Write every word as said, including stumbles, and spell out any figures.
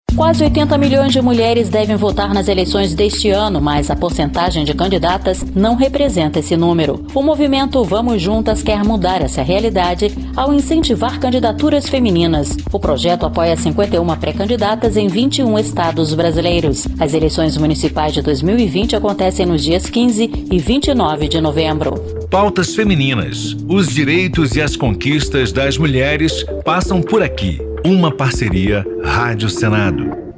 Quase oitenta milhões de mulheres devem votar nas eleições deste ano, mas a porcentagem de candidatas não representa esse número. O movimento Vamos Juntas quer mudar essa realidade ao incentivar candidaturas femininas. O projeto apoia cinquenta e uma pré-candidatas em vinte e um estados brasileiros. As eleições municipais de dois mil e vinte acontecem nos dias quinze e vinte e nove de novembro. Pautas femininas. Os direitos e as conquistas das mulheres passam por aqui. Uma parceria Rádio Senado.